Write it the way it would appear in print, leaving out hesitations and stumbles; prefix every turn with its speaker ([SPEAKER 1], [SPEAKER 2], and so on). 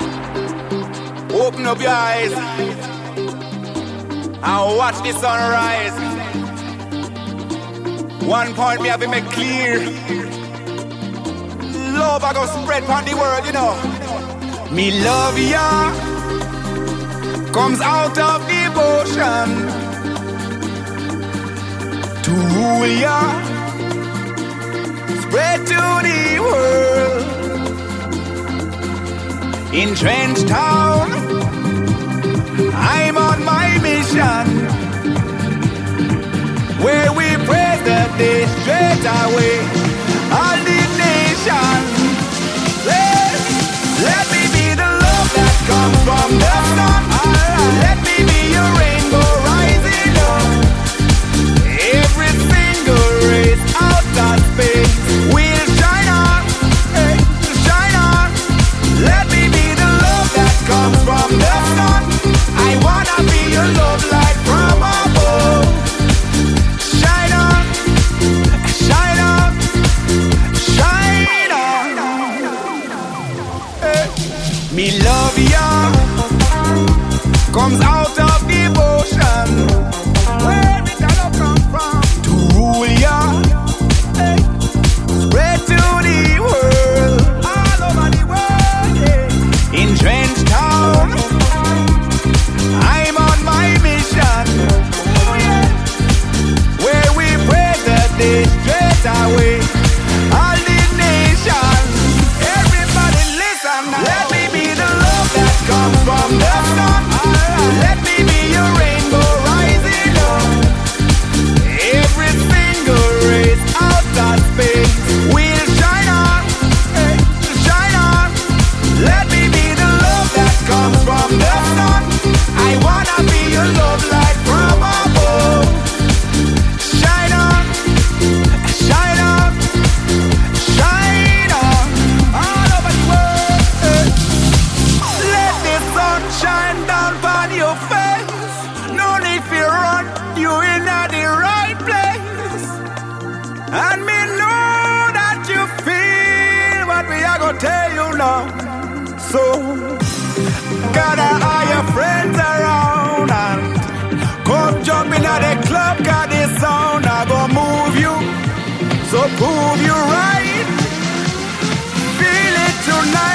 [SPEAKER 1] Open up your eyes and watch the sunrise. One point me have to make clear. Love I go spread on the world, you know. Me love ya comes out of devotion to rule ya, spread to the world. In Trench Town, I'm on my mission, where we praise the day straight away. All the nation, let me be the love that comes from the sun. Let me be your rainbow rising up. Every single race out of space will shine on, shine on. Let me be the love that comes from the sun. I wanna be your love light from above. Shine on, shine on, shine on. Me love ya comes out of devotion, where it all come from, to rule ya, spread to the world, all over the world, yeah. In Trench Town, I'm on my mission, oh yeah, where we pray the day straight away. All the nations, everybody listen now. Let me be the love that comes from the sun. Let me be your rainbow rising up. Every single race out of space will shine on, shine on. Let me be the love that comes from the sun. I wanna be your love light from above. Shine on, shine on, shine on, all over the world. Let the sun shine down on your face. No need to run, you in the right place. And me know that you feel what we are gonna tell you now. So gather all your friends around and come jump in at the club, 'cause this sound I gonna move you. So prove you right. Feel it tonight.